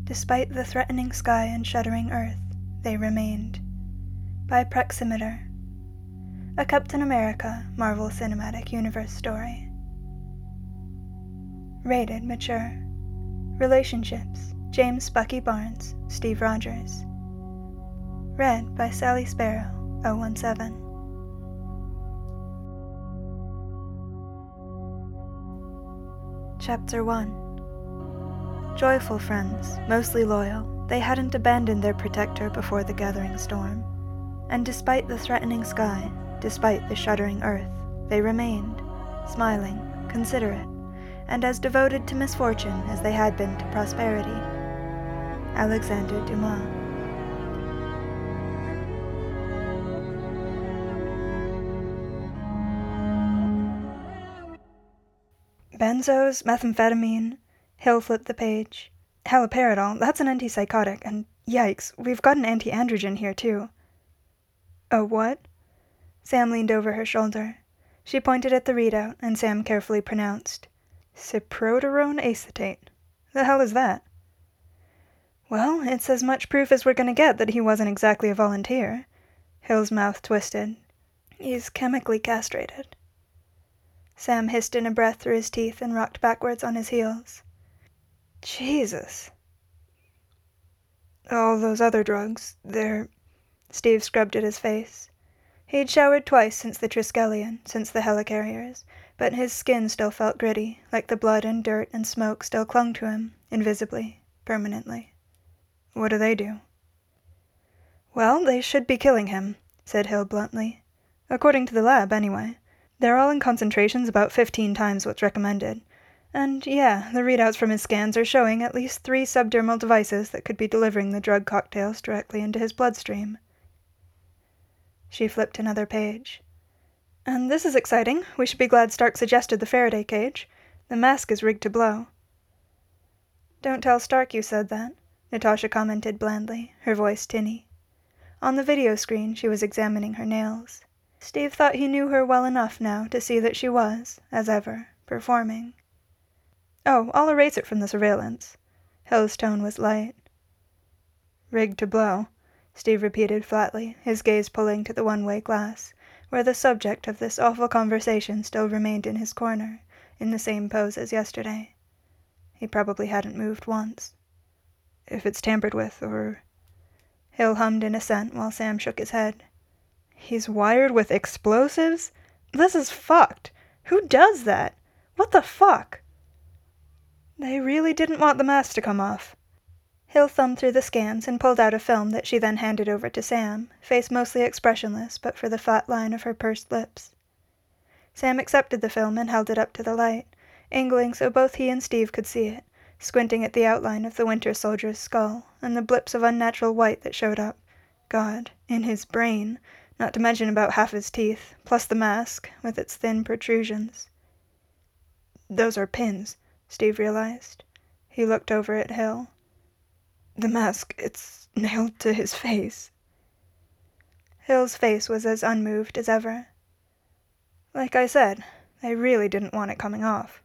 Despite the threatening sky and shuddering earth, they remained. By Proximeter. A Captain America Marvel Cinematic Universe story. Rated mature. Relationships: James Bucky Barnes, Steve Rogers. Read by Sally Sparrow, 017. Chapter 1. Joyful friends, mostly loyal, they hadn't abandoned their protector before the gathering storm. And despite the threatening sky, despite the shuddering earth, they remained, smiling, considerate, and as devoted to misfortune as they had been to prosperity. Alexander Dumas. Benzos, methamphetamine. Hill flipped the page. Haloperidol, that's an antipsychotic, and yikes, we've got an anti-androgen here too. A what? Sam leaned over her shoulder. She pointed at the readout, and Sam carefully pronounced, Cyproterone acetate. The hell is that? Well, it's as much proof as we're going to get that he wasn't exactly a volunteer. Hill's mouth twisted. He's chemically castrated. Sam hissed in a breath through his teeth and rocked backwards on his heels. Jesus. All those other drugs, they're... Steve scrubbed at his face. He'd showered twice since the Triskelion, since the helicarriers, but his skin still felt gritty, like the blood and dirt and smoke still clung to him, invisibly, permanently. What do they do? Well, they should be killing him, said Hill bluntly. According to the lab, anyway. They're all in concentrations about 15 times what's recommended. And yeah, the readouts from his scans are showing at least 3 subdermal devices that could be delivering the drug cocktails directly into his bloodstream. She flipped another page. And this is exciting. We should be glad Stark suggested the Faraday cage. The mask is rigged to blow. Don't tell Stark you said that, Natasha commented blandly, her voice tinny. On the video screen, she was examining her nails. Steve thought he knew her well enough now to see that she was, as ever, performing. Oh, I'll erase it from the surveillance. Hill's tone was light. Rigged to blow, Steve repeated flatly, his gaze pulling to the one-way glass, where the subject of this awful conversation still remained in his corner, in the same pose as yesterday. He probably hadn't moved once. If it's tampered with, or... Hill hummed in assent while Sam shook his head. He's wired with explosives? This is fucked. Who does that? What the fuck? They really didn't want the mask to come off. Hill thumbed through the scans and pulled out a film that she then handed over to Sam, face mostly expressionless but for the flat line of her pursed lips. Sam accepted the film and held it up to the light, angling so both he and Steve could see it, squinting at the outline of the Winter Soldier's skull and the blips of unnatural white that showed up, God, in his brain, not to mention about half his teeth, plus the mask, with its thin protrusions. Those are pins, Steve realized. He looked over at Hill. The mask, it's nailed to his face. Hill's face was as unmoved as ever. Like I said, they really didn't want it coming off.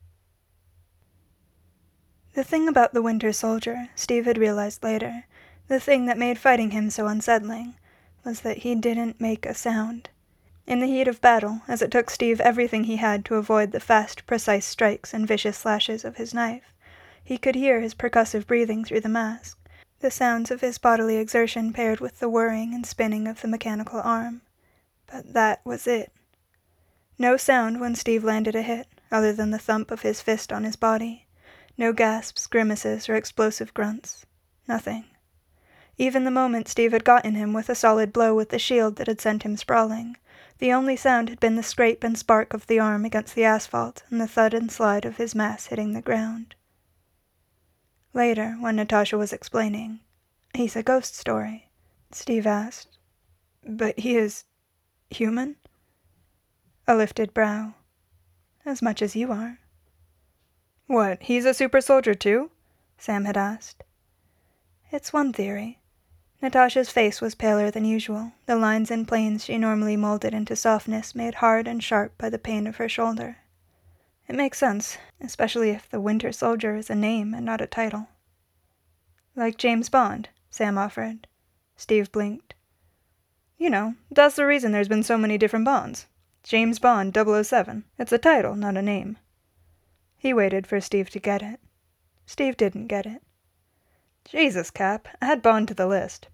The thing about the Winter Soldier, Steve had realized later, the thing that made fighting him so unsettling, was that he didn't make a sound. In the heat of battle, as it took Steve everything he had to avoid the fast, precise strikes and vicious slashes of his knife, he could hear his percussive breathing through the mask, the sounds of his bodily exertion paired with the whirring and spinning of the mechanical arm. But that was it. No sound when Steve landed a hit, other than the thump of his fist on his body. No gasps, grimaces, or explosive grunts. Nothing. Even the moment Steve had gotten him with a solid blow with the shield that had sent him sprawling, the only sound had been the scrape and spark of the arm against the asphalt and the thud and slide of his mass hitting the ground. Later, when Natasha was explaining, "He's a ghost story," Steve asked, "But he is... human?" A lifted brow. "As much as you are." "What, he's a super soldier too?" Sam had asked. "It's one theory." Natasha's face was paler than usual, the lines and planes she normally molded into softness made hard and sharp by the pain of her shoulder. It makes sense, especially if the Winter Soldier is a name and not a title. Like James Bond, Sam offered. Steve blinked. You know, that's the reason there's been so many different Bonds. James Bond 007. It's a title, not a name. He waited for Steve to get it. Steve didn't get it. Jesus, Cap, add Bond to the list.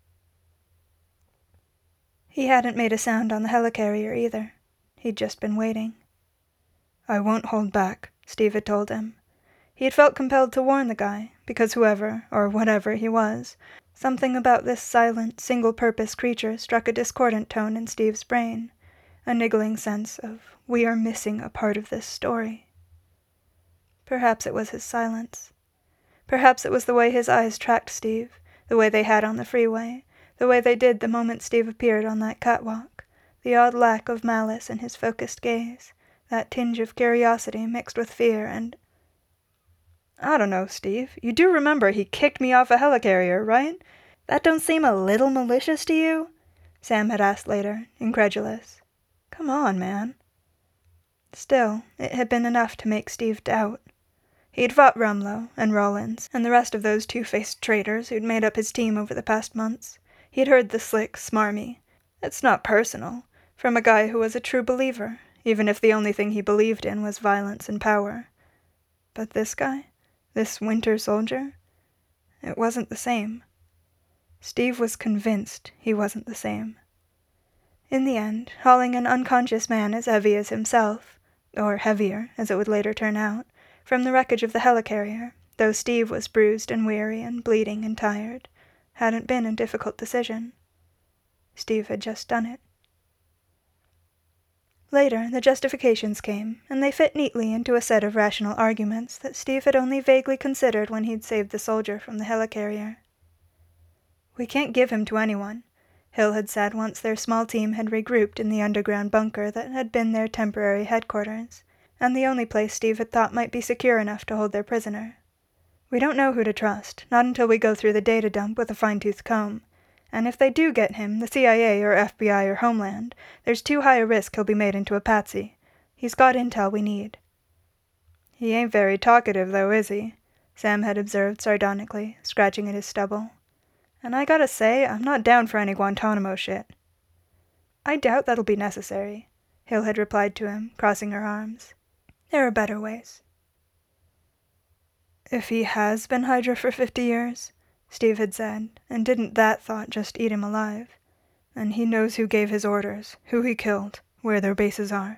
He hadn't made a sound on the helicarrier either. He'd just been waiting. I won't hold back, Steve had told him. He had felt compelled to warn the guy, because whoever, or whatever he was, something about this silent, single-purpose creature struck a discordant tone in Steve's brain, a niggling sense of, we are missing a part of this story. Perhaps it was his silence. Perhaps it was the way his eyes tracked Steve, the way they had on the freeway, the way they did the moment Steve appeared on that catwalk, the odd lack of malice in his focused gaze, that tinge of curiosity mixed with fear and... I don't know, Steve. You do remember he kicked me off a helicarrier, right? That don't seem a little malicious to you? Sam had asked later, incredulous. Come on, man. Still, it had been enough to make Steve doubt. He'd fought Rumlow and Rollins and the rest of those two-faced traitors who'd made up his team over the past months. He'd heard the slick, smarmy, "It's not personal," from a guy who was a true believer, even if the only thing he believed in was violence and power. But this guy? This Winter Soldier? It wasn't the same. Steve was convinced he wasn't the same. In the end, hauling an unconscious man as heavy as himself, or heavier, as it would later turn out, from the wreckage of the helicarrier, though Steve was bruised and weary and bleeding and tired, hadn't been a difficult decision. Steve had just done it. Later, the justifications came, and they fit neatly into a set of rational arguments that Steve had only vaguely considered when he'd saved the soldier from the helicarrier. We can't give him to anyone, Hill had said once their small team had regrouped in the underground bunker that had been their temporary headquarters, and the only place Steve had thought might be secure enough to hold their prisoner. We don't know who to trust, not until we go through the data dump with a fine-tooth comb. And if they do get him, the CIA or FBI or Homeland, there's too high a risk he'll be made into a patsy. He's got intel we need. He ain't very talkative, though, is he? Sam had observed sardonically, scratching at his stubble. And I gotta say, I'm not down for any Guantanamo shit. I doubt that'll be necessary, Hill had replied to him, crossing her arms. There are better ways. If he has been Hydra for 50 years... Steve had said, and didn't that thought just eat him alive? And he knows who gave his orders, who he killed, where their bases are.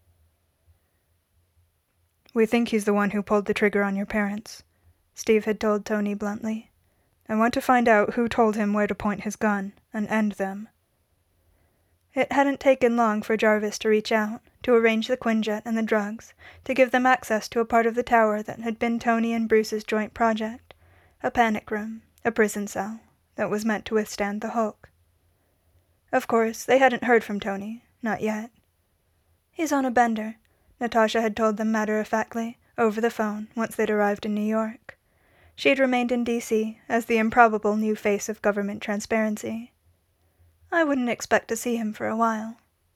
We think he's the one who pulled the trigger on your parents, Steve had told Tony bluntly. I want to find out who told him where to point his gun, and end them. It hadn't taken long for Jarvis to reach out, to arrange the Quinjet and the drugs, to give them access to a part of the tower that had been Tony and Bruce's joint project, a panic room. A prison cell that was meant to withstand the Hulk. Of course, they hadn't heard from Tony, not yet. He's on a bender, Natasha had told them matter-of-factly, over the phone, once they'd arrived in New York. She'd remained in D.C. as the improbable new face of government transparency. I wouldn't expect to see him for a while.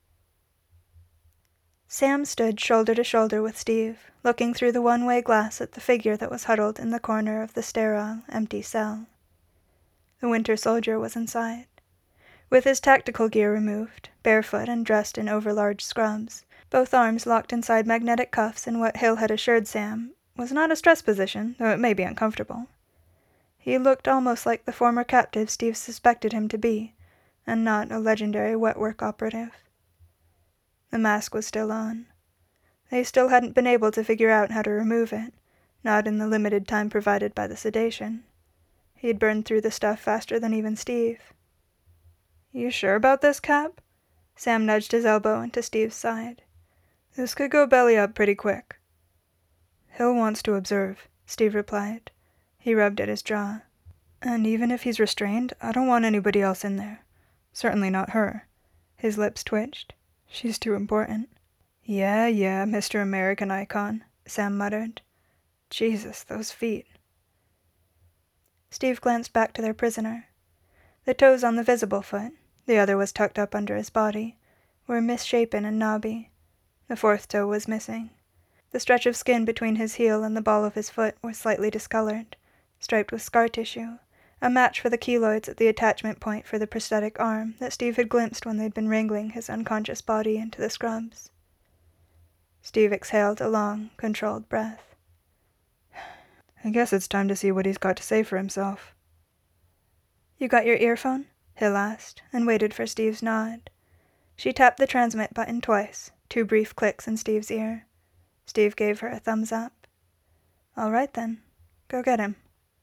Sam stood shoulder to shoulder with Steve, looking through the one-way glass at the figure that was huddled in the corner of the sterile, empty cell. The Winter Soldier was inside. With his tactical gear removed, barefoot and dressed in overlarge scrubs, both arms locked inside magnetic cuffs in what Hill had assured Sam was not a stress position, though it may be uncomfortable. He looked almost like the former captive Steve suspected him to be, and not a legendary wet-work operative. The mask was still on. They still hadn't been able to figure out how to remove it, not in the limited time provided by the sedation. He'd burned through the stuff faster than even Steve. You sure about this, Cap? Sam nudged his elbow into Steve's side. This could go belly up pretty quick. Hill wants to observe, Steve replied. He rubbed at his jaw. And even if he's restrained, I don't want anybody else in there. Certainly not her. His lips twitched. She's too important. Yeah, Mr. American Icon, Sam muttered. Jesus, those feet. Steve glanced back to their prisoner. The toes on the visible foot, the other was tucked up under his body, were misshapen and knobby. The fourth toe was missing. The stretch of skin between his heel and the ball of his foot was slightly discolored, striped with scar tissue, a match for the keloids at the attachment point for the prosthetic arm that Steve had glimpsed when they'd been wrangling his unconscious body into the scrubs. Steve exhaled a long, controlled breath. I guess it's time to see what he's got to say for himself. You got your earphone? Hill asked, and waited for Steve's nod. She tapped the transmit button twice, 2 brief clicks in Steve's ear. Steve gave her a thumbs up. All right then, go get him.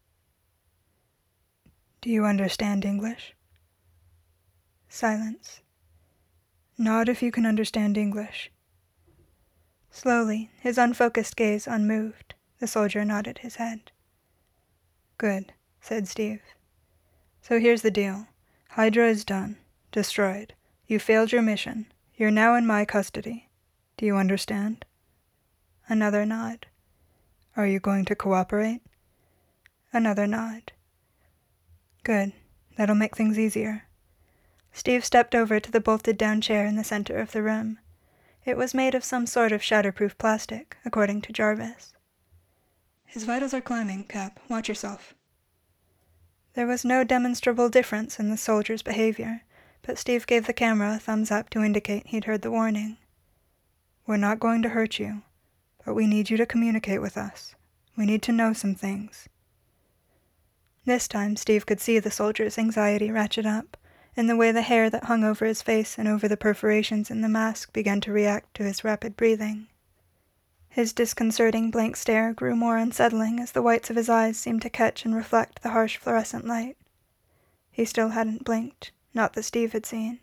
Do you understand English? Silence. Nod if you can understand English. Slowly, his unfocused gaze unmoved, the soldier nodded his head. Good, said Steve. So here's the deal. Hydra is done. Destroyed. You failed your mission. You're now in my custody. Do you understand? Another nod. Are you going to cooperate? Another nod. Good. That'll make things easier. Steve stepped over to the bolted-down chair in the center of the room. It was made of some sort of shatterproof plastic, according to Jarvis. His vitals are climbing, Cap. Watch yourself. There was no demonstrable difference in the soldier's behavior, but Steve gave the camera a thumbs up to indicate he'd heard the warning. We're not going to hurt you, but we need you to communicate with us. We need to know some things. This time Steve could see the soldier's anxiety ratchet up, in the way the hair that hung over his face and over the perforations in the mask began to react to his rapid breathing. His disconcerting blank stare grew more unsettling as the whites of his eyes seemed to catch and reflect the harsh fluorescent light. He still hadn't blinked, not that Steve had seen.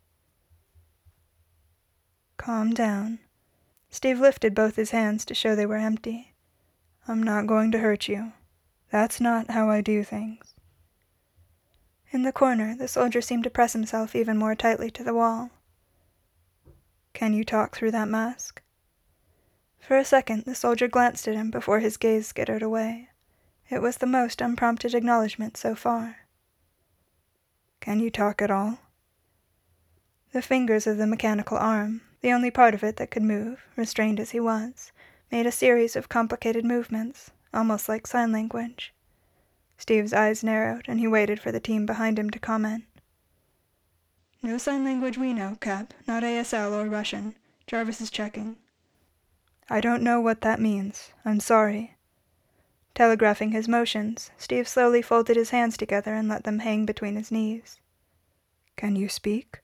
Calm down. Steve lifted both his hands to show they were empty. I'm not going to hurt you. That's not how I do things. In the corner, the soldier seemed to press himself even more tightly to the wall. Can you talk through that mask? For a second, the soldier glanced at him before his gaze skittered away. It was the most unprompted acknowledgment so far. Can you talk at all? The fingers of the mechanical arm, the only part of it that could move, restrained as he was, made a series of complicated movements, almost like sign language. Steve's eyes narrowed, and he waited for the team behind him to comment. No sign language we know, Cap. Not ASL or Russian. Jarvis is checking. I don't know what that means. I'm sorry. Telegraphing his motions, Steve slowly folded his hands together and let them hang between his knees. Can you speak?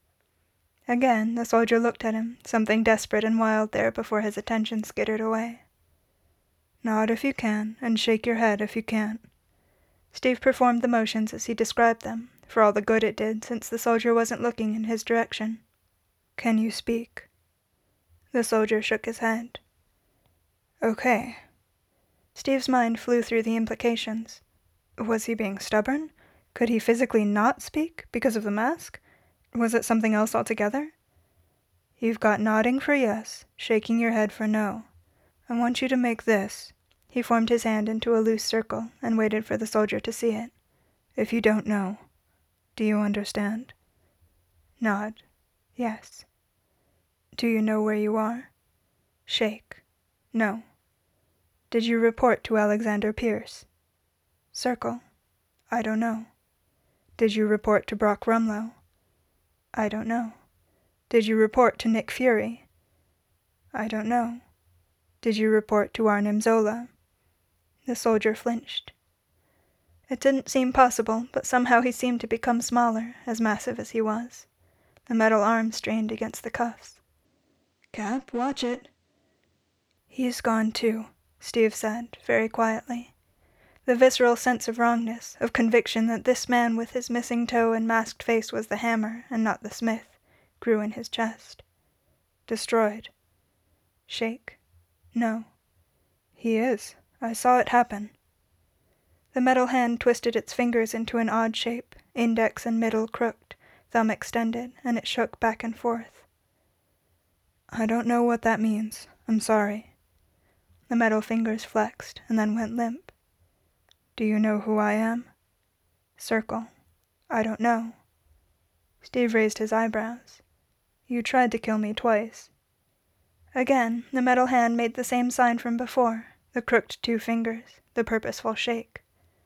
Again, the soldier looked at him, something desperate and wild there before his attention skittered away. Nod if you can, and shake your head if you can't. Steve performed the motions as he described them, for all the good it did since the soldier wasn't looking in his direction. Can you speak? The soldier shook his head. Okay. Steve's mind flew through the implications. Was he being stubborn? Could he physically not speak because of the mask? Was it something else altogether? You've got nodding for yes, shaking your head for no. I want you to make this. He formed his hand into a loose circle and waited for the soldier to see it. If you don't know. Do you understand? Nod. Yes. Do you know where you are? Shake. No. Did you report to Alexander Pierce? Circle. I don't know. Did you report to Brock Rumlow? I don't know. Did you report to Nick Fury? I don't know. Did you report to Arnim Zola? The soldier flinched. It didn't seem possible, but somehow he seemed to become smaller, as massive as he was. The metal arm strained against the cuffs. Cap, watch it. He's gone too, Steve said, very quietly. The visceral sense of wrongness, of conviction that this man with his missing toe and masked face was the Hammer and not the Smith, grew in his chest. Destroyed. Shake. No. He is. I saw it happen. The metal hand twisted its fingers into an odd shape, index and middle crooked, thumb extended, and it shook back and forth. I don't know what that means. I'm sorry. The metal fingers flexed and then went limp. Do you know who I am? Circle. I don't know. Steve raised his eyebrows. You tried to kill me twice. Again, the metal hand made the same sign from before, the crooked 2 fingers, the purposeful shake.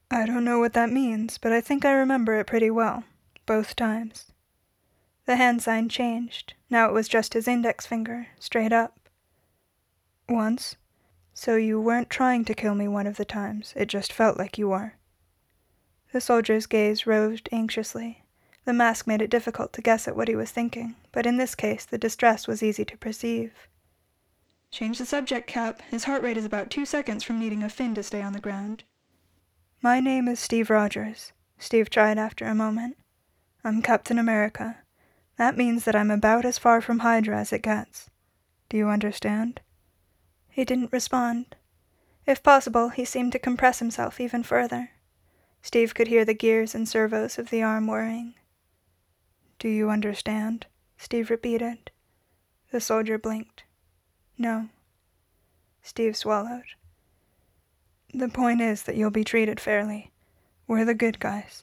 I don't know what that means, but I think I remember it pretty well, both times. The hand sign changed. Now it was just his index finger, straight up. Once. So you weren't trying to kill me one of the times, it just felt like you were. The soldier's gaze roved anxiously. The mask made it difficult to guess at what he was thinking, but in this case the distress was easy to perceive. Change the subject, Cap. His heart rate is about 2 seconds from needing a fin to stay on the ground. My name is Steve Rogers, Steve tried after a moment. I'm Captain America. That means that I'm about as far from Hydra as it gets. Do you understand? He didn't respond. If possible, he seemed to compress himself even further. Steve could hear the gears and servos of the arm whirring. Do you understand? Steve repeated. The soldier blinked. No. Steve swallowed. The point is that you'll be treated fairly. We're the good guys.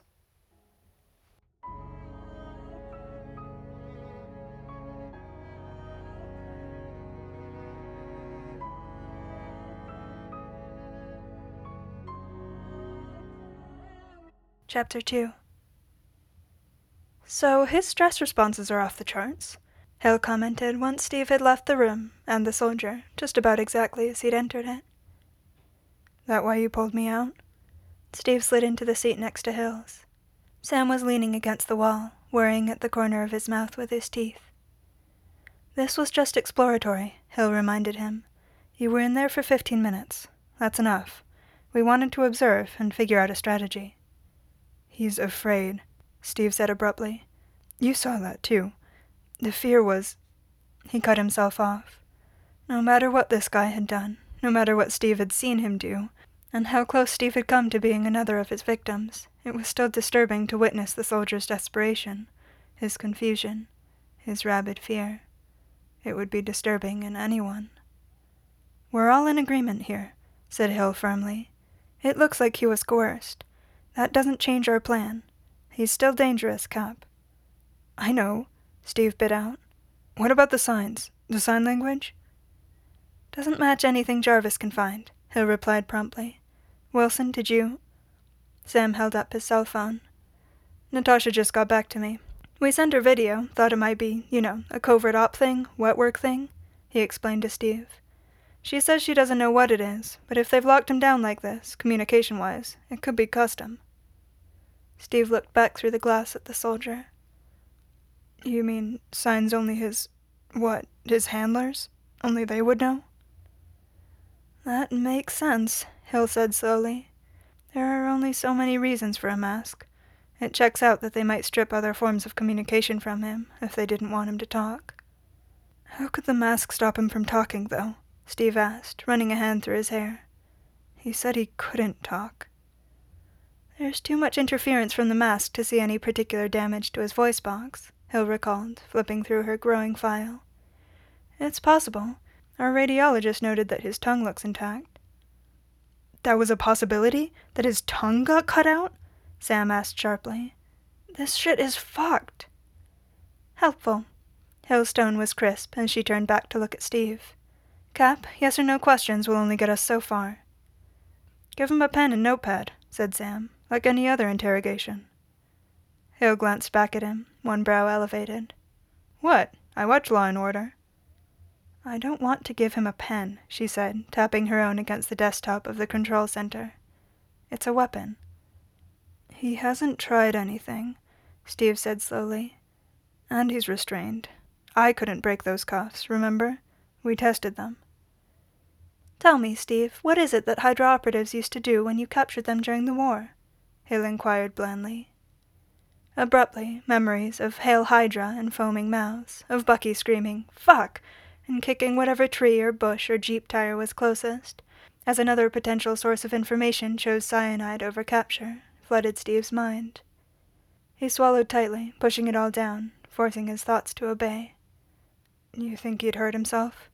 Chapter 2. So his stress responses are off the charts, Hale commented once Steve had left the room, and the soldier, just about exactly as he'd entered it. That why you pulled me out? Steve slid into the seat next to Hill's. Sam was leaning against the wall, worrying at the corner of his mouth with his teeth. This was just exploratory, Hill reminded him. You were in there for 15 minutes. That's enough. We wanted to observe and figure out a strategy. He's afraid, Steve said abruptly. You saw that, too. The fear was... He cut himself off. No matter what this guy had done, no matter what Steve had seen him do, and how close Steve had come to being another of his victims, it was still disturbing to witness the soldier's desperation, his confusion, his rabid fear. It would be disturbing in anyone. We're all in agreement here, said Hill firmly. It looks like he was coerced. That doesn't change our plan. He's still dangerous, Cap. I know, Steve bit out. What about the signs? The sign language? Doesn't match anything Jarvis can find, Hill replied promptly. Wilson, did you? Sam held up his cell phone. Natasha just got back to me. We sent her video, thought it might be, a covert op thing, wet work thing, he explained to Steve. She says she doesn't know what it is, but if they've locked him down like this, communication-wise, it could be custom. Steve looked back through the glass at the soldier. You mean signs only his handlers? Only they would know? That makes sense, Hill said slowly. There are only so many reasons for a mask. It checks out that they might strip other forms of communication from him if they didn't want him to talk. How could the mask stop him from talking, though? Steve asked, running a hand through his hair. He said he couldn't talk. There's too much interference from the mask to see any particular damage to his voice box, Hill recalled, flipping through her growing file. It's possible. Our radiologist noted that his tongue looks intact. That was a possibility? That his tongue got cut out? Sam asked sharply. This shit is fucked. Helpful. Hill's tone was crisp, and she turned back to look at Steve. Cap, yes or no questions will only get us so far. Give him a pen and notepad, said Sam, like any other interrogation. Hill glanced back at him, one brow elevated. What? I watch Law and Order. I don't want to give him a pen, she said, tapping her own against the desktop of the control center. It's a weapon. He hasn't tried anything, Steve said slowly. And he's restrained. I couldn't break those cuffs, remember? We tested them. Tell me, Steve, what is it that Hydra operatives used to do when you captured them during the war? Hill inquired blandly. Abruptly, memories of Hail Hydra and foaming mouths, of Bucky screaming, "Fuck!" and kicking whatever tree or bush or jeep tire was closest, as another potential source of information chose cyanide over capture, flooded Steve's mind. He swallowed tightly, pushing it all down, forcing his thoughts to obey. You think he'd hurt himself?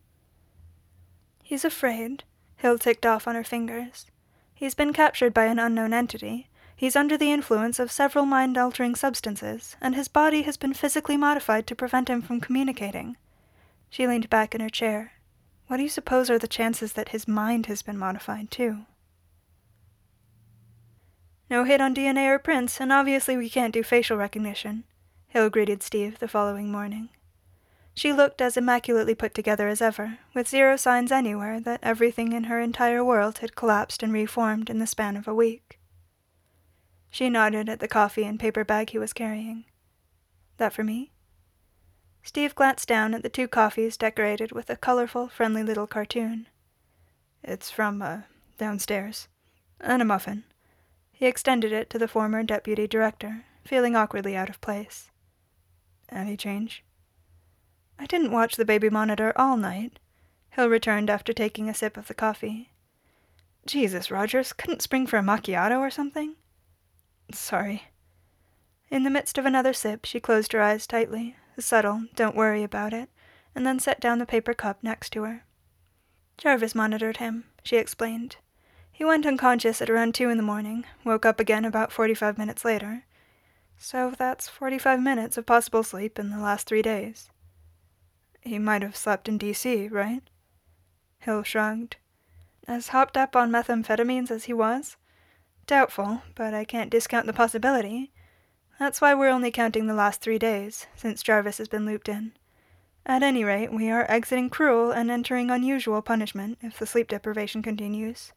He's afraid, Hill ticked off on her fingers. He's been captured by an unknown entity. He's under the influence of several mind-altering substances, and his body has been physically modified to prevent him from communicating. She leaned back in her chair. What do you suppose are the chances that his mind has been modified, too? No hit on DNA or prints, and obviously we can't do facial recognition, Hill greeted Steve the following morning. She looked as immaculately put together as ever, with zero signs anywhere that everything in her entire world had collapsed and reformed in the span of a week. She nodded at the coffee and paper bag he was carrying. That for me? Steve glanced down at the 2 coffees decorated with a colorful, friendly little cartoon. It's from, downstairs. And a muffin. He extended it to the former deputy director, feeling awkwardly out of place. Any change? I didn't watch the baby monitor all night, Hill returned after taking a sip of the coffee. Jesus, Rogers, couldn't spring for a macchiato or something? Sorry. In the midst of another sip, she closed her eyes tightly, a subtle, don't worry about it, and then set down the paper cup next to her. Jarvis monitored him, she explained. He went unconscious at around 2 in the morning, woke up again about 45 minutes later. So that's 45 minutes of possible sleep in the last 3 days. He might have slept in D.C., right? Hill shrugged. As hopped up on methamphetamines as he was? Doubtful, but I can't discount the possibility. That's why we're only counting the last 3 days, since Jarvis has been looped in. At any rate, we are exiting cruel and entering unusual punishment if the sleep deprivation continues.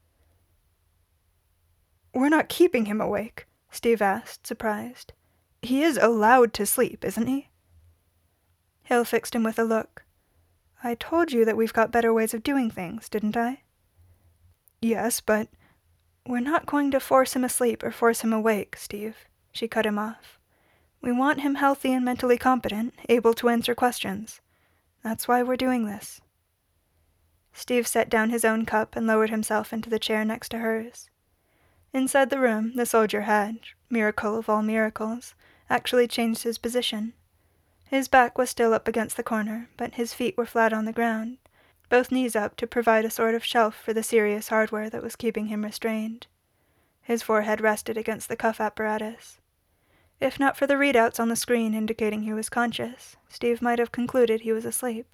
We're not keeping him awake, Steve asked, surprised. He is allowed to sleep, isn't he? Hill fixed him with a look. I told you that we've got better ways of doing things, didn't I? Yes, but we're not going to force him asleep or force him awake, Steve, she cut him off. We want him healthy and mentally competent, able to answer questions. That's why we're doing this. Steve set down his own cup and lowered himself into the chair next to hers. Inside the room, the soldier had, miracle of all miracles, actually changed his position. His back was still up against the corner, but his feet were flat on the ground, both knees up to provide a sort of shelf for the serious hardware that was keeping him restrained. His forehead rested against the cuff apparatus. If not for the readouts on the screen indicating he was conscious, Steve might have concluded he was asleep.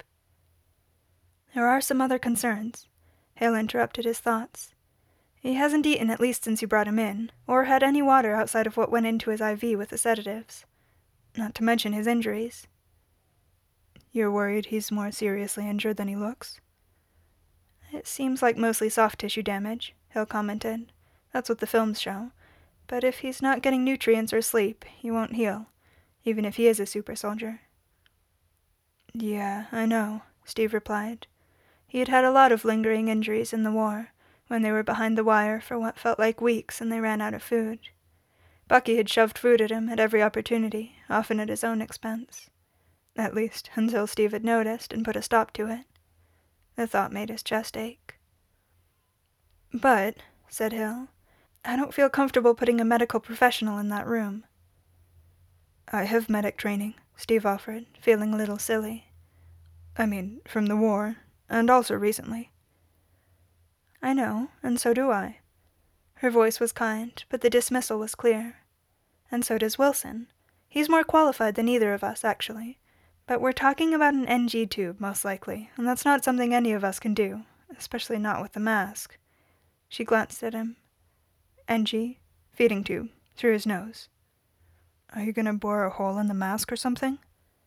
There are some other concerns. Hale interrupted his thoughts. He hasn't eaten at least since you brought him in, or had any water outside of what went into his IV with the sedatives. Not to mention his injuries. You're worried he's more seriously injured than he looks? It seems like mostly soft tissue damage, Hill commented. That's what the films show. But if he's not getting nutrients or sleep, he won't heal, even if he is a super soldier. Yeah, I know, Steve replied. He had had a lot of lingering injuries in the war, when they were behind the wire for what felt like weeks and they ran out of food. Bucky had shoved food at him at every opportunity, often at his own expense. At least, until Steve had noticed and put a stop to it. The thought made his chest ache. But, said Hill, I don't feel comfortable putting a medical professional in that room. I have medic training, Steve offered, feeling a little silly. I mean, from the war, and also recently. I know, and so do I. Her voice was kind, but the dismissal was clear. And so does Wilson. He's more qualified than either of us, actually. But we're talking about an NG tube, most likely, and that's not something any of us can do, especially not with the mask. She glanced at him. NG? Feeding tube, through his nose. Are you gonna bore a hole in the mask or something?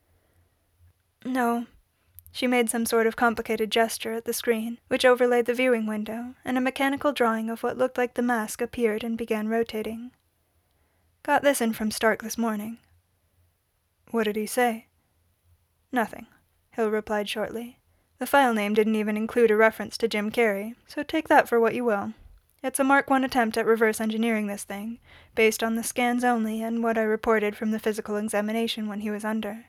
No. She made some sort of complicated gesture at the screen, which overlaid the viewing window, and a mechanical drawing of what looked like the mask appeared and began rotating. Got this in from Stark this morning. What did he say? Nothing, Hill replied shortly. The file name didn't even include a reference to Jim Carrey, so take that for what you will. It's a Mark I attempt at reverse engineering this thing, based on the scans only and what I reported from the physical examination when he was under.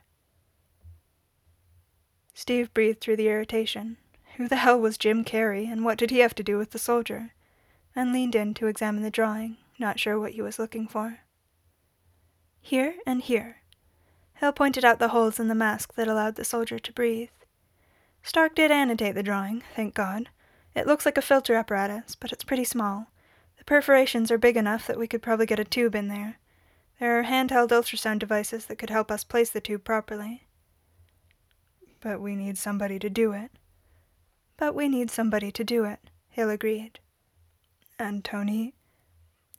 Steve breathed through the irritation. Who the hell was Jim Carrey, and what did he have to do with the soldier? And leaned in to examine the drawing, not sure what he was looking for. Here and here. Hill pointed out the holes in the mask that allowed the soldier to breathe. Stark did annotate the drawing, thank God. It looks like a filter apparatus, but it's pretty small. The perforations are big enough that we could probably get a tube in there. There are handheld ultrasound devices that could help us place the tube properly. But we need somebody to do it. Hill agreed. And Tony?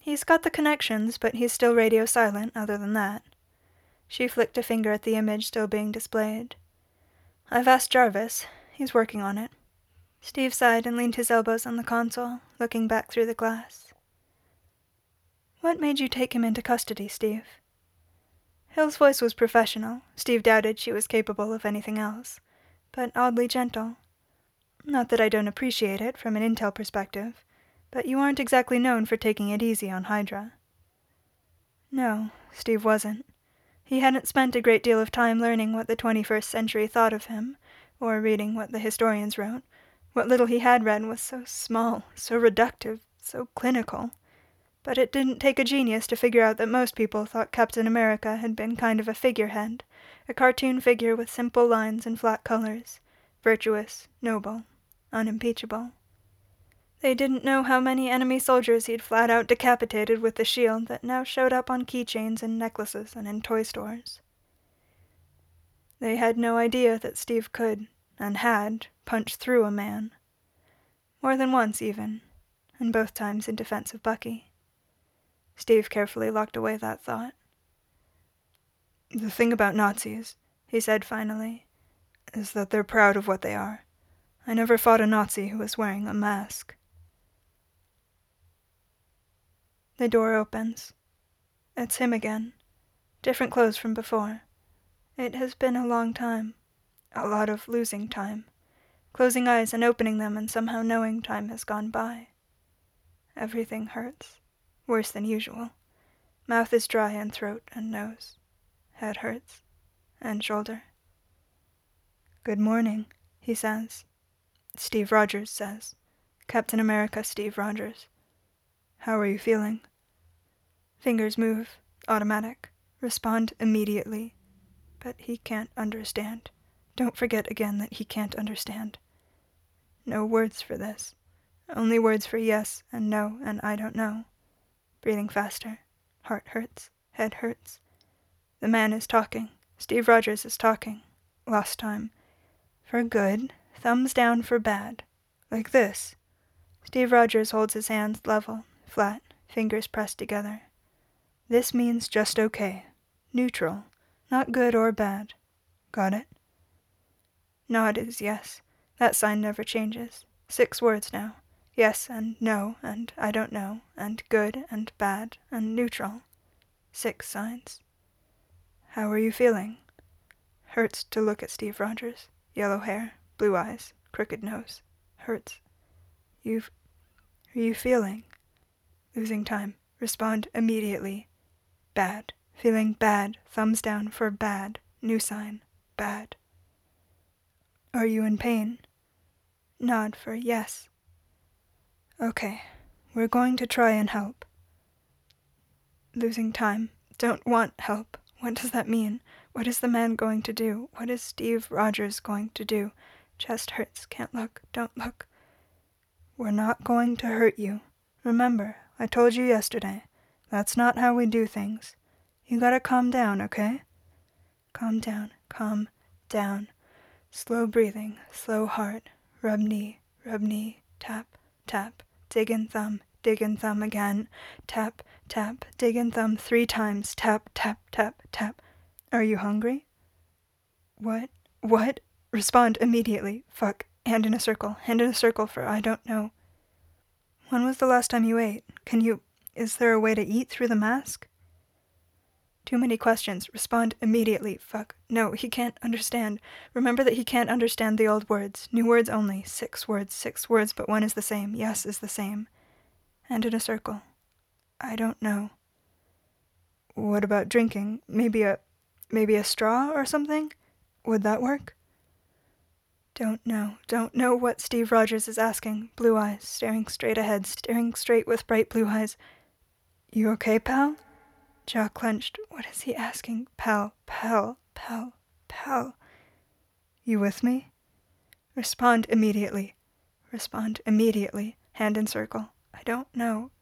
He's got the connections, but he's still radio silent other than that. She flicked a finger at the image still being displayed. I've asked Jarvis. He's working on it. Steve sighed and leaned his elbows on the console, looking back through the glass. What made you take him into custody, Steve? Hill's voice was professional. Steve doubted she was capable of anything else, but oddly gentle. Not that I don't appreciate it from an intel perspective, but you aren't exactly known for taking it easy on Hydra. No, Steve wasn't. He hadn't spent a great deal of time learning what the 21st century thought of him, or reading what the historians wrote. What little he had read was so small, so reductive, so clinical. But it didn't take a genius to figure out that most people thought Captain America had been kind of a figurehead, a cartoon figure with simple lines and flat colors, virtuous, noble, unimpeachable. They didn't know how many enemy soldiers he'd flat out decapitated with the shield that now showed up on keychains and necklaces and in toy stores. They had no idea that Steve could, and had, punched through a man. More than once, even, and both times in defense of Bucky. Steve carefully locked away that thought. The thing about Nazis, he said finally, is that they're proud of what they are. I never fought a Nazi who was wearing a mask. The door opens. It's him again. Different clothes from before. It has been a long time. A lot of losing time. Closing eyes and opening them and somehow knowing time has gone by. Everything hurts. Worse than usual. Mouth is dry and throat and nose. Head hurts. And shoulder. Good morning, he says. Steve Rogers says. Captain America Steve Rogers. How are you feeling? Fingers move. Automatic. Respond immediately. But he can't understand. Don't forget again that he can't understand. No words for this. Only words for yes and no and I don't know. Breathing faster. Heart hurts. Head hurts. The man is talking. Steve Rogers is talking. Lost time. For good. Thumbs down for bad. Like this. Steve Rogers holds his hands level, flat, fingers pressed together. This means just okay. Neutral. Not good or bad. Got it? Nod is yes. That sign never changes. 6 words now. Yes and no and I don't know and good and bad and neutral. 6 signs. How are you feeling? Hurts to look at Steve Rogers. Yellow hair, blue eyes, crooked nose. Hurts. Are you feeling? Losing time. Respond immediately. Bad. Feeling bad. Thumbs down for bad. New sign. Bad. Are you in pain? Nod for yes. Okay. We're going to try and help. Losing time. Don't want help. What does that mean? What is the man going to do? What is Steve Rogers going to do? Chest hurts. Can't look. Don't look. We're not going to hurt you. Remember, I told you yesterday. That's not how we do things. You gotta calm down, okay? Calm down. Calm down. Slow breathing. Slow heart. Rub knee. Tap. Tap. Dig in thumb again. Tap. Tap. Dig in thumb 3 times. Tap. Tap. Tap. Tap. Are you hungry? What? Respond immediately. Fuck. Hand in a circle for I don't know. When was the last time you ate? Is there a way to eat through the mask? Too many questions. Respond immediately. Fuck. No, he can't understand. Remember that he can't understand the old words. New words only. 6 words, but one is the same. Yes is the same. Hand in a circle. I don't know. What about drinking? Maybe a straw or something? Would that work? Don't know what Steve Rogers is asking. Blue eyes, staring straight ahead, staring straight with bright blue eyes. You okay, pal? Jaw clenched. What is he asking? Pal. You with me? Respond immediately. Hand in circle. I don't know.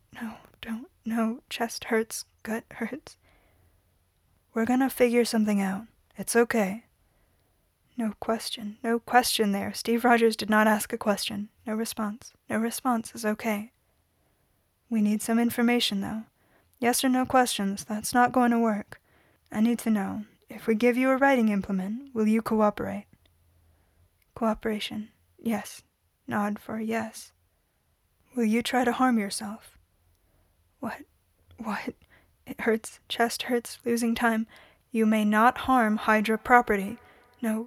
Chest hurts. Gut hurts. We're gonna figure something out. It's okay. No question there. Steve Rogers did not ask a question. No response is okay. We need some information, though. Yes or no questions, that's not going to work. I need to know, if we give you a writing implement, will you cooperate? Cooperation. Yes. Nod for yes. Will you try to harm yourself? What? It hurts. Chest hurts. Losing time. You may not harm Hydra property. No.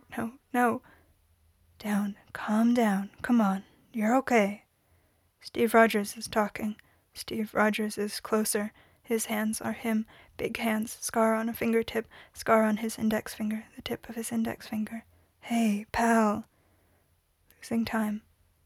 Down. Calm down. Come on. You're okay. Steve Rogers is talking. Steve Rogers is closer. His hands are him. Big hands. Scar on a fingertip. Scar on his index finger. The tip of his index finger. Hey, pal. Losing time.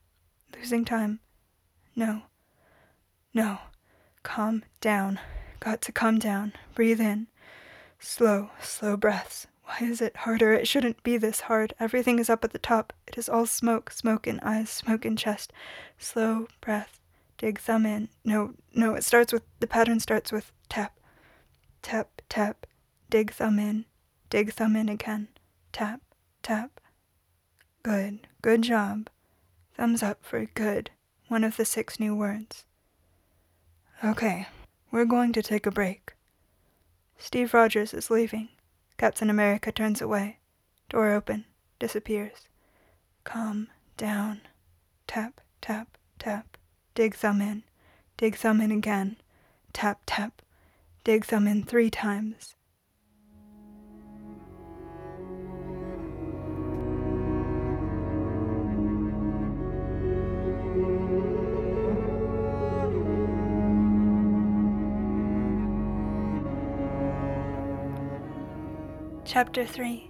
No. Calm down. Got to calm down. Breathe in. Slow breaths. Why is it harder? It shouldn't be this hard. Everything is up at the top. It is all smoke. Smoke in eyes, smoke in chest. Slow breath. Dig thumb in. No, the pattern starts with tap. Tap, tap. Dig thumb in. Dig thumb in again. Tap, tap. Good job. Thumbs up for good. One of the 6 new words. Okay, we're going to take a break. Steve Rogers is leaving. Captain America turns away. Door open. Disappears. Calm down. Tap, tap, tap. Dig thumb in. Dig thumb in again. Tap, tap. Dig thumb in 3 times. Chapter 3.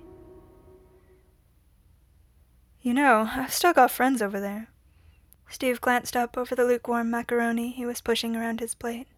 You know, I've still got friends over there. Steve glanced up over the lukewarm macaroni he was pushing around his plate.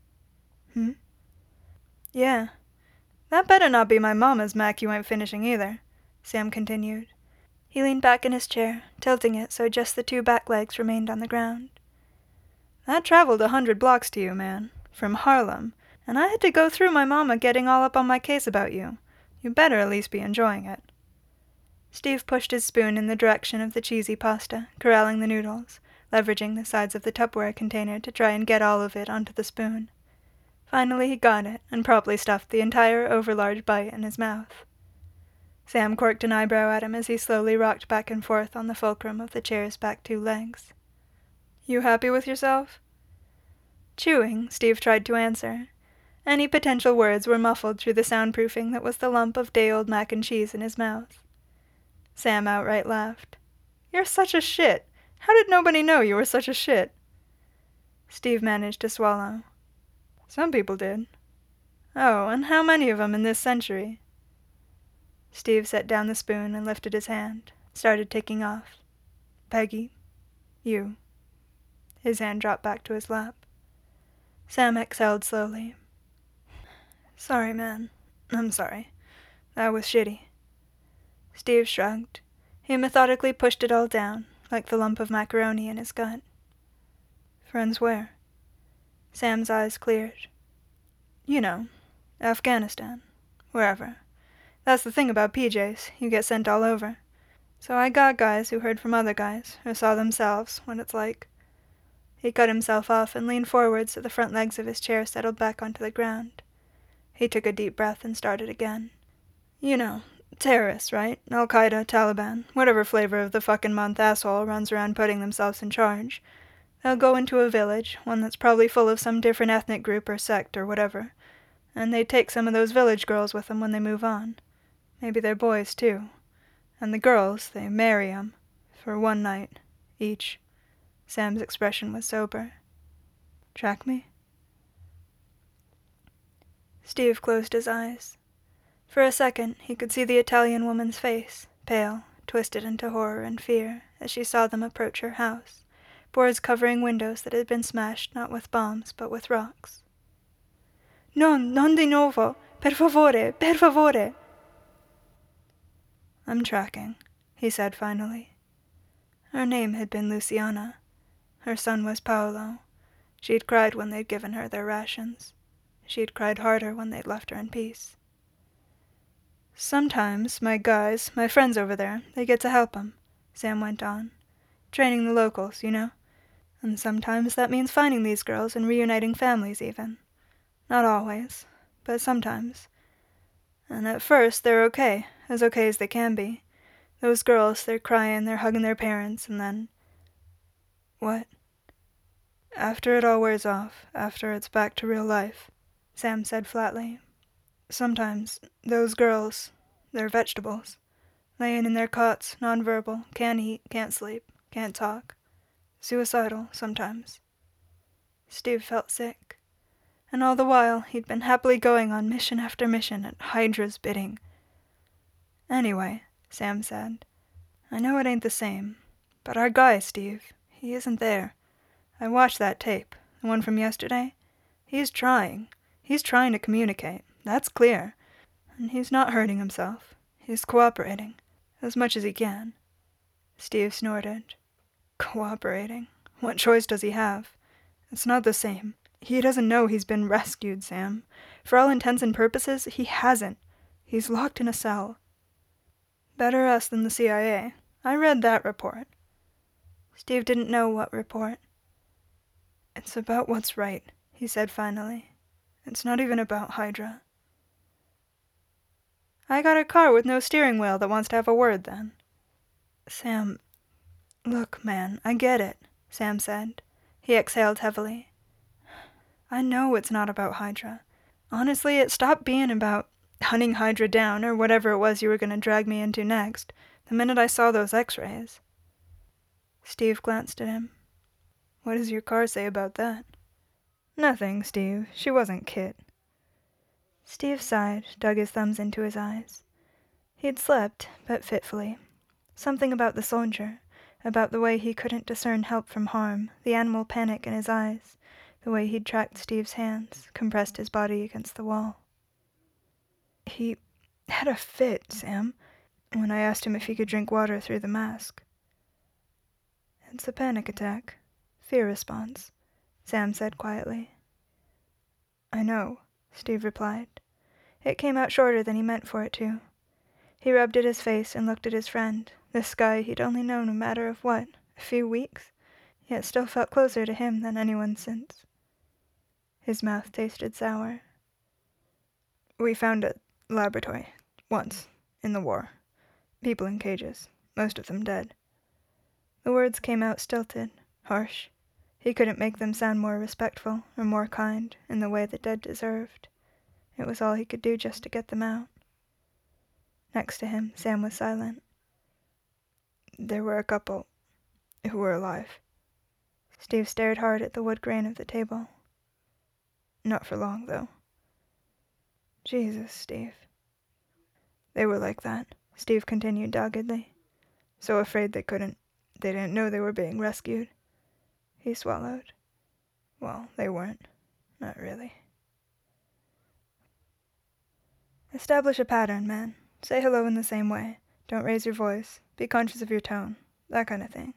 Yeah. That better not be my mama's mac you ain't finishing either, Sam continued. He leaned back in his chair, tilting it so just the 2 back legs remained on the ground. That traveled 100 blocks to you, man. From Harlem. And I had to go through my mama getting all up on my case about you. You better at least be enjoying it. Steve pushed his spoon in the direction of the cheesy pasta, corralling the noodles, leveraging the sides of the Tupperware container to try and get all of it onto the spoon. Finally he got it, and promptly stuffed the entire overlarge bite in his mouth. Sam quirked an eyebrow at him as he slowly rocked back and forth on the fulcrum of the chair's back 2 legs. You happy with yourself? Chewing, Steve tried to answer. Any potential words were muffled through the soundproofing that was the lump of day-old mac and cheese in his mouth. Sam outright laughed. You're such a shit. How did nobody know you were such a shit? Steve managed to swallow. Some people did. Oh, and how many of 'em in this century? Steve set down the spoon and lifted his hand, started ticking off. Peggy. You. His hand dropped back to his lap. Sam exhaled slowly. Sorry, man. I'm sorry. That was shitty. Steve shrugged. He methodically pushed it all down, like the lump of macaroni in his gut. Friends where? Sam's eyes cleared. You know, Afghanistan. Wherever. That's the thing about PJs. You get sent all over. So I got guys who heard from other guys, or saw themselves, what it's like. He cut himself off and leaned forward so the front legs of his chair settled back onto the ground. He took a deep breath and started again. You know, terrorists, right? Al-Qaeda, Taliban, whatever flavor of the fucking month asshole runs around putting themselves in charge. They'll go into a village, one that's probably full of some different ethnic group or sect or whatever, and they take some of those village girls with them when they move on. Maybe they're boys, too. And the girls, they marry 'em. For 1 night. Each. Sam's expression was sober. Track me? Steve closed his eyes. For a second, he could see the Italian woman's face, pale, twisted into horror and fear, as she saw them approach her house, boards covering windows that had been smashed not with bombs, but with rocks. Non di nuovo! Per favore! Per favore! I'm tracking, he said finally. Her name had been Luciana. Her son was Paolo. She'd cried when they'd given her their rations. She'd cried harder when they'd left her in peace. Sometimes my guys, my friends over there, they get to help 'em, Sam went on. Training the locals, you know. And sometimes that means finding these girls and reuniting families even. Not always, but sometimes. And at first they're okay as they can be. Those girls, they're crying, they're hugging their parents, and then... What? After it all wears off, after it's back to real life, Sam said flatly. Sometimes, those girls, they're vegetables. Laying in their cots, nonverbal, can't eat, can't sleep, can't talk. Suicidal, sometimes. Steve felt sick. And all the while, he'd been happily going on mission after mission at Hydra's bidding. Anyway, Sam said, I know it ain't the same, but our guy, Steve, he isn't there. I watched that tape, the one from yesterday. He's trying. He's trying to communicate, that's clear. And he's not hurting himself. He's cooperating, as much as he can. Steve snorted. Cooperating? What choice does he have? It's not the same. He doesn't know he's been rescued, Sam. For all intents and purposes, he hasn't. He's locked in a cell. Better us than the CIA. I read that report. Steve didn't know what report. It's about what's right, he said finally. It's not even about Hydra. I got a car with no steering wheel that wants to have a word, then. Sam, look, man, I get it, Sam said. He exhaled heavily. I know it's not about Hydra. Honestly, it stopped being about hunting Hydra down or whatever it was you were going to drag me into next, the minute I saw those x-rays. Steve glanced at him. What does your car say about that? Nothing, Steve. She wasn't Kit. Steve sighed, dug his thumbs into his eyes. He'd slept, but fitfully. Something about the soldier, about the way he couldn't discern help from harm, the animal panic in his eyes, the way he'd tracked Steve's hands, compressed his body against the wall. He had a fit, Sam, when I asked him if he could drink water through the mask. It's a panic attack. Fear response, Sam said quietly. I know, Steve replied. It came out shorter than he meant for it to. He rubbed at his face and looked at his friend, this guy he'd only known a matter of what, a few weeks, yet still felt closer to him than anyone since. His mouth tasted sour. We found a laboratory, once, in the war. People in cages, most of them dead. The words came out stilted, harsh. He couldn't make them sound more respectful or more kind in the way the dead deserved. It was all he could do just to get them out. Next to him, Sam was silent. There were a couple who were alive. Steve stared hard at the wood grain of the table. Not for long, though. Jesus, Steve. They were like that, Steve continued doggedly. So afraid they didn't know they were being rescued. He swallowed. Well, they weren't. Not really. Establish a pattern, man. Say hello in the same way. Don't raise your voice. Be conscious of your tone. That kind of thing.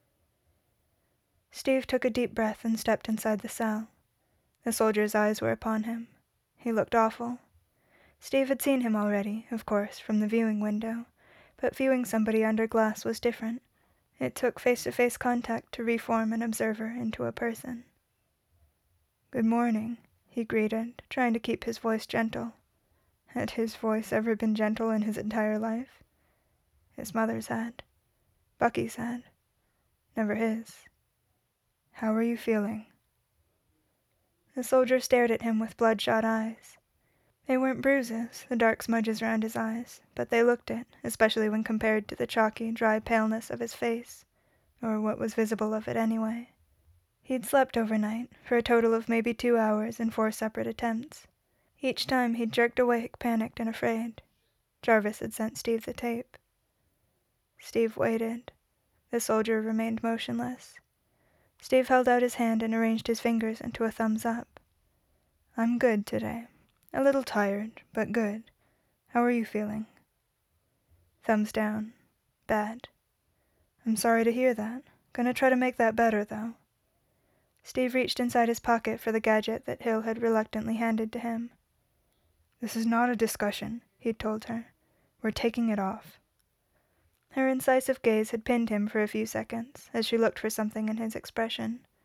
Steve took a deep breath and stepped inside the cell. The soldier's eyes were upon him. He looked awful. Steve had seen him already, of course, from the viewing window, but viewing somebody under glass was different. It took face-to-face contact to reform an observer into a person. Good morning, he greeted, trying to keep his voice gentle. Had his voice ever been gentle in his entire life? His mother's had. Bucky's had. Never his. How are you feeling? The soldier stared at him with bloodshot eyes. They weren't bruises, the dark smudges round his eyes, but they looked it, especially when compared to the chalky, dry paleness of his face, or what was visible of it anyway. He'd slept overnight, for a total of maybe 2 hours in 4 separate attempts. Each time he'd jerked awake, panicked and afraid. Jarvis had sent Steve the tape. Steve waited. The soldier remained motionless. Steve held out his hand and arranged his fingers into a thumbs up. I'm good today. A little tired, but good. How are you feeling? Thumbs down. Bad. I'm sorry to hear that. Gonna try to make that better, though. Steve reached inside his pocket for the gadget that Hill had reluctantly handed to him. This is not a discussion, he'd told her. We're taking it off. Her incisive gaze had pinned him for a few seconds, as she looked for something in his expression.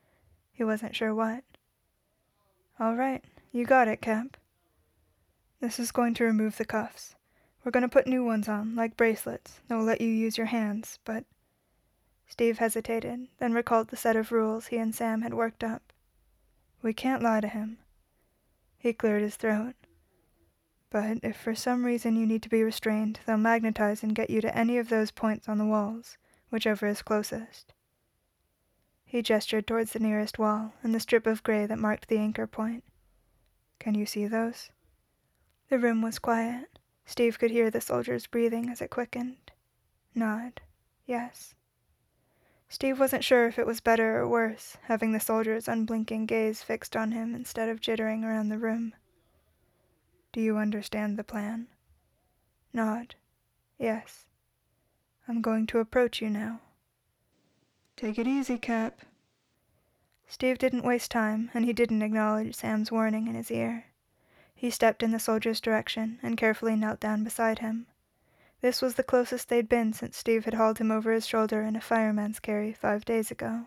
He wasn't sure what. "All right, you got it, Cap. This is going to remove the cuffs. We're going to put new ones on, like bracelets, that will let you use your hands, but—" Steve hesitated, then recalled the set of rules he and Sam had worked up. "We can't lie to him." He cleared his throat. "But if for some reason you need to be restrained, they'll magnetize and get you to any of those points on the walls, whichever is closest." He gestured towards the nearest wall and the strip of gray that marked the anchor point. "Can you see those?" The room was quiet. Steve could hear the soldier's breathing as it quickened. Nod. Yes. Steve wasn't sure if it was better or worse, having the soldier's unblinking gaze fixed on him instead of jittering around the room. "Do you understand the plan?" Nod. Yes. "I'm going to approach you now." "Take it easy, Cap." Steve didn't waste time, and he didn't acknowledge Sam's warning in his ear. He stepped in the soldier's direction and carefully knelt down beside him. This was the closest they'd been since Steve had hauled him over his shoulder in a fireman's carry 5 days ago.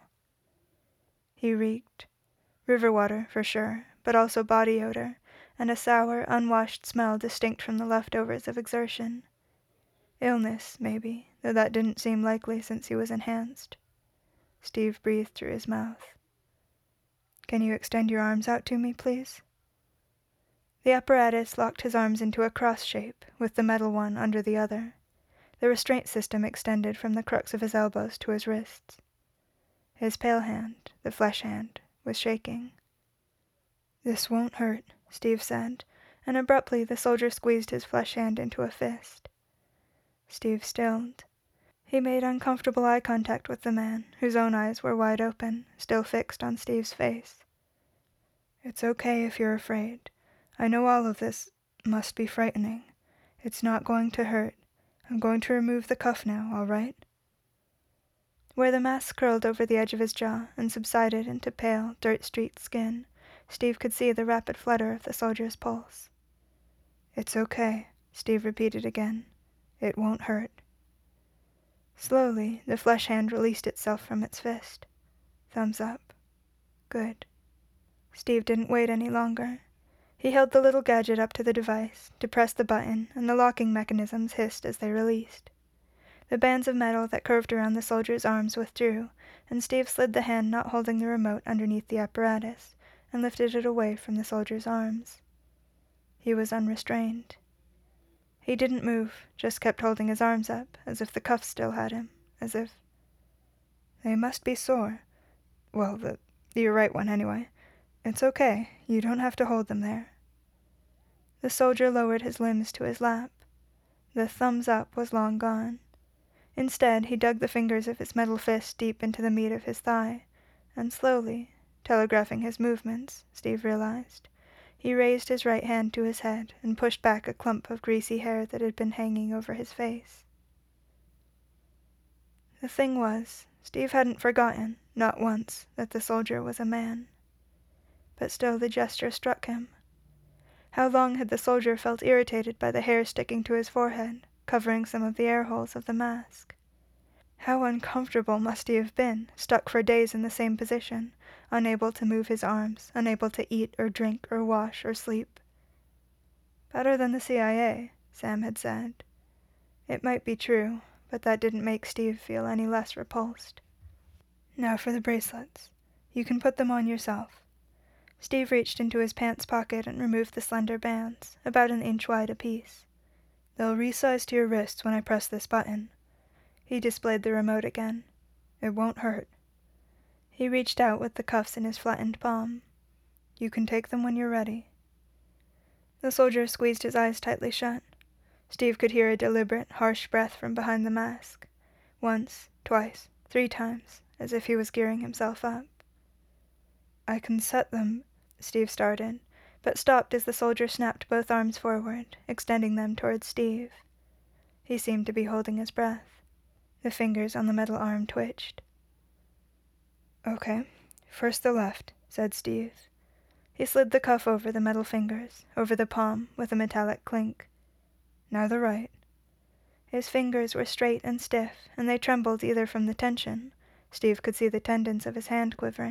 He reeked. River water, for sure, but also body odor, and a sour, unwashed smell distinct from the leftovers of exertion. Illness, maybe, though that didn't seem likely since he was enhanced. Steve breathed through his mouth. "Can you extend your arms out to me, please?" The apparatus locked his arms into a cross shape, with the metal one under the other. The restraint system extended from the crooks of his elbows to his wrists. His pale hand, the flesh hand, was shaking. "This won't hurt," Steve said, and abruptly the soldier squeezed his flesh hand into a fist. Steve stilled. He made uncomfortable eye contact with the man, whose own eyes were wide open, still fixed on Steve's face. "It's okay if you're afraid. I know all of this must be frightening. It's not going to hurt. I'm going to remove the cuff now, all right?" Where the mask curled over the edge of his jaw and subsided into pale, dirt-streaked skin, Steve could see the rapid flutter of the soldier's pulse. "It's okay," Steve repeated again. "It won't hurt." Slowly, the flesh hand released itself from its fist. Thumbs up. Good. Steve didn't wait any longer. He held the little gadget up to the device, depressed the button, and the locking mechanisms hissed as they released. The bands of metal that curved around the soldier's arms withdrew, and Steve slid the hand not holding the remote underneath the apparatus and lifted it away from the soldier's arms. He was unrestrained. He didn't move, just kept holding his arms up, as if the cuffs still had him, as if— "They must be sore. Well, your right one, anyway. It's okay. You don't have to hold them there." The soldier lowered his limbs to his lap. The thumbs up was long gone. Instead, he dug the fingers of his metal fist deep into the meat of his thigh, and slowly, telegraphing his movements, Steve realized, he raised his right hand to his head and pushed back a clump of greasy hair that had been hanging over his face. The thing was, Steve hadn't forgotten, not once, that the soldier was a man. But still the gesture struck him. How long had the soldier felt irritated by the hair sticking to his forehead, covering some of the air holes of the mask? How uncomfortable must he have been, stuck for days in the same position, unable to move his arms, unable to eat or drink or wash or sleep. Better than the CIA, Sam had said. It might be true, but that didn't make Steve feel any less repulsed. "Now for the bracelets. You can put them on yourself." Steve reached into his pants pocket and removed the slender bands, about an inch wide apiece. "They'll resize to your wrists when I press this button." He displayed the remote again. "It won't hurt." He reached out with the cuffs in his flattened palm. "You can take them when you're ready." The soldier squeezed his eyes tightly shut. Steve could hear a deliberate, harsh breath from behind the mask. Once, twice, 3 times, as if he was gearing himself up. "I can set them," Steve started, but stopped as the soldier snapped both arms forward, extending them towards Steve. He seemed to be holding his breath. The fingers on the metal arm twitched. "Okay, first the left," said Steve. He slid the cuff over the metal fingers, over the palm, with a metallic clink. "Now the right." His fingers were straight and stiff, and they trembled either from the tension— Steve could see the tendons of his hand quivering—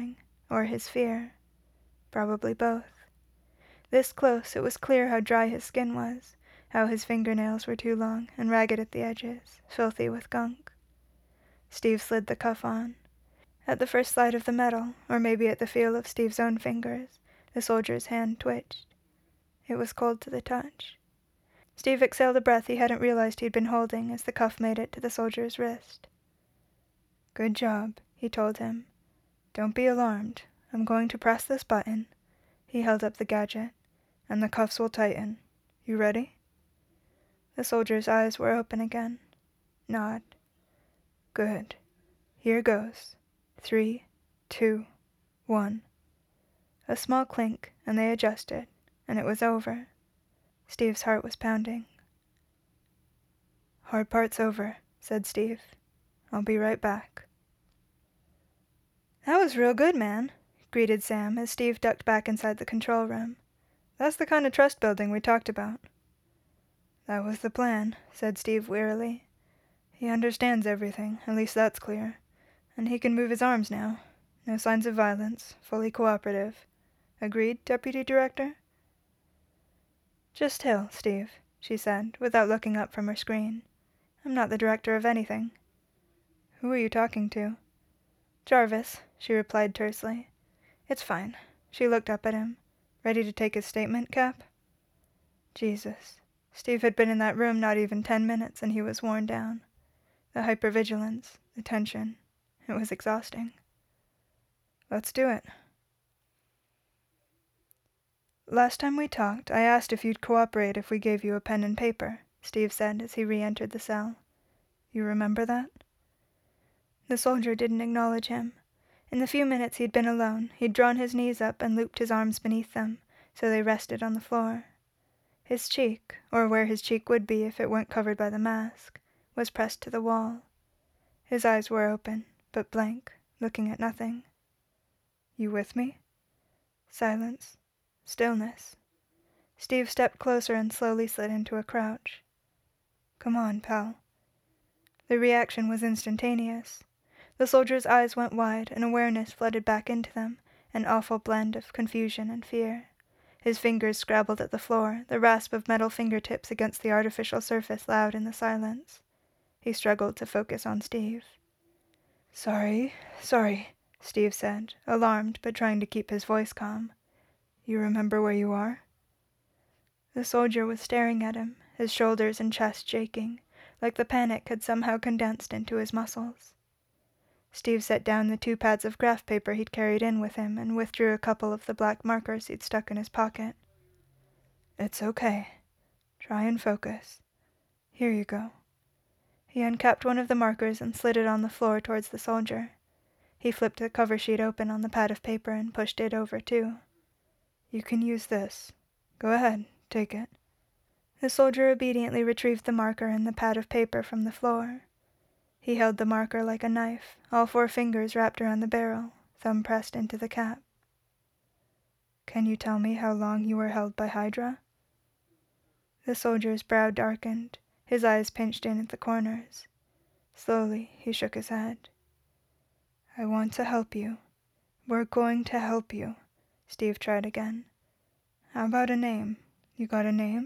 Or his fear? Probably both. This close, it was clear how dry his skin was, how his fingernails were too long and ragged at the edges, filthy with gunk. Steve slid the cuff on. At the first slide of the metal, or maybe at the feel of Steve's own fingers, the soldier's hand twitched. It was cold to the touch. Steve exhaled a breath he hadn't realized he'd been holding as the cuff made it to the soldier's wrist. "Good job," he told him. "Don't be alarmed. I'm going to press this button." He held up the gadget. "And the cuffs will tighten. You ready?" The soldier's eyes were open again. Nod. "Good. Here goes. 3, 2, 1. A small clink, and they adjusted, and it was over. Steve's heart was pounding. "Hard part's over," said Steve. "I'll be right back." "That was real good, man," greeted Sam as Steve ducked back inside the control room. "That's the kind of trust building we talked about." "That was the plan," said Steve wearily. "He understands everything, at least that's clear. And he can move his arms now. No signs of violence, fully cooperative. Agreed, Deputy Director?" "Just Hill, Steve," she said, without looking up from her screen. "I'm not the director of anything." "Who are you talking to?" "Jarvis," she replied tersely. "It's fine." She looked up at him. "Ready to take his statement, Cap?" Jesus. Steve had been in that room not even 10 minutes, and he was worn down. The hypervigilance, the tension. It was exhausting. "Let's do it." "Last time we talked, I asked if you'd cooperate if we gave you a pen and paper," Steve said as he re-entered the cell. "You remember that?" The soldier didn't acknowledge him. In the few minutes he'd been alone, he'd drawn his knees up and looped his arms beneath them, so they rested on the floor. His cheek, or where his cheek would be if it weren't covered by the mask, was pressed to the wall. His eyes were open, but blank, looking at nothing. "You with me?" Silence. Stillness. Steve stepped closer and slowly slid into a crouch. "Come on, pal." The reaction was instantaneous. The soldier's eyes went wide, and awareness flooded back into them, an awful blend of confusion and fear. His fingers scrabbled at the floor, the rasp of metal fingertips against the artificial surface loud in the silence. He struggled to focus on Steve. Sorry, Steve said, alarmed but trying to keep his voice calm. "You remember where you are?" The soldier was staring at him, his shoulders and chest shaking, like the panic had somehow condensed into his muscles. Steve set down the 2 pads of graph paper he'd carried in with him and withdrew a couple of the black markers he'd stuck in his pocket. "It's okay. Try and focus. Here you go." He uncapped one of the markers and slid it on the floor towards the soldier. He flipped the cover sheet open on the pad of paper and pushed it over too. "You can use this. Go ahead, take it." The soldier obediently retrieved the marker and the pad of paper from the floor. He held the marker like a knife, all 4 fingers wrapped around the barrel, thumb pressed into the cap. "Can you tell me how long you were held by Hydra?" The soldier's brow darkened, his eyes pinched in at the corners. Slowly, he shook his head. "I want to help you. We're going to help you," Steve tried again. "How about a name? You got a name?"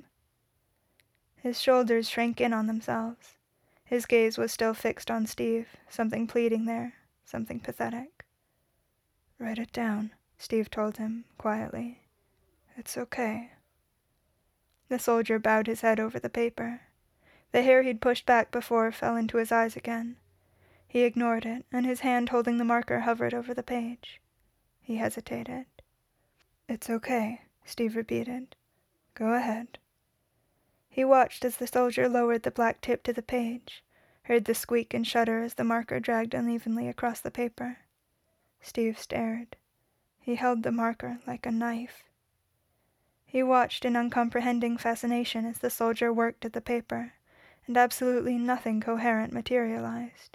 His shoulders shrank in on themselves. His gaze was still fixed on Steve, something pleading there, something pathetic. "Write it down," Steve told him, quietly. "It's okay." The soldier bowed his head over the paper. The hair he'd pushed back before fell into his eyes again. He ignored it, and his hand holding the marker hovered over the page. He hesitated. "It's okay," Steve repeated. "Go ahead." He watched as the soldier lowered the black tip to the page, heard the squeak and shudder as the marker dragged unevenly across the paper. Steve stared. He held the marker like a knife. He watched in uncomprehending fascination as the soldier worked at the paper, and absolutely nothing coherent materialized.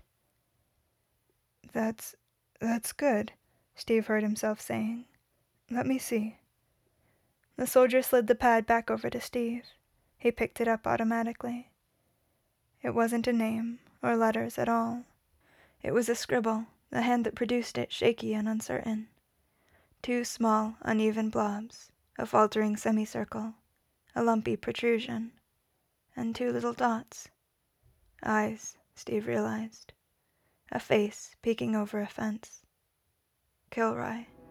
That's good," Steve heard himself saying. "Let me see." The soldier slid the pad back over to Steve. He picked it up automatically. It wasn't a name, or letters at all. It was a scribble, the hand that produced it shaky and uncertain. 2 small, uneven blobs, a faltering semicircle, a lumpy protrusion, and 2 little dots. Eyes, Steve realized. A face peeking over a fence. Kilroy.